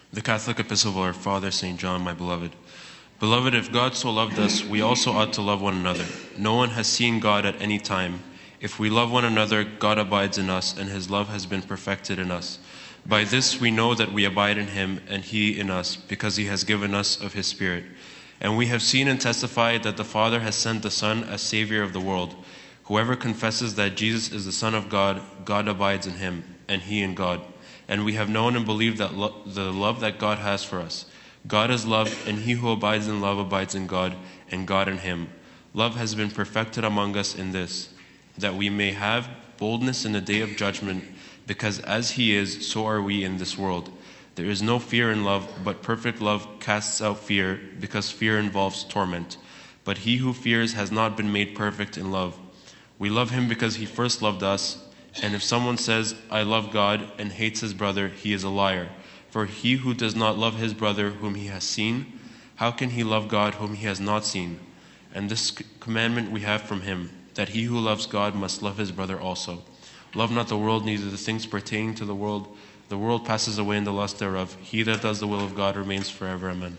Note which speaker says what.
Speaker 1: The Catholic Epistle of our Father, St. John, my beloved. Beloved, if God so loved us, we also ought to love one another. No one has seen God at any time. If we love one another, God abides in us, and his love has been perfected in us. By this we know that we abide in him, and he in us, because he has given us of his Spirit. And we have seen and testified that the Father has sent the Son as Savior of the world. Whoever confesses that Jesus is the Son of God, God abides in him, and he in God. And we have known and believed that the love that God has for us. God is love, and he who abides in love abides in God, and God in him. Love has been perfected among us in this, that we may have boldness in the day of judgment, because as he is, so are we in this world. There is no fear in love, but perfect love casts out fear, because fear involves torment. But he who fears has not been made perfect in love. We love him because he first loved us. And if someone says, I love God, and hates his brother, he is a liar. For he who does not love his brother whom he has seen, how can he love God whom he has not seen? And this commandment we have from him, that he who loves God must love his brother also. Love not the world, neither the things pertaining to the world. The world passes away in the lust thereof. He that does the will of God remains forever. Amen.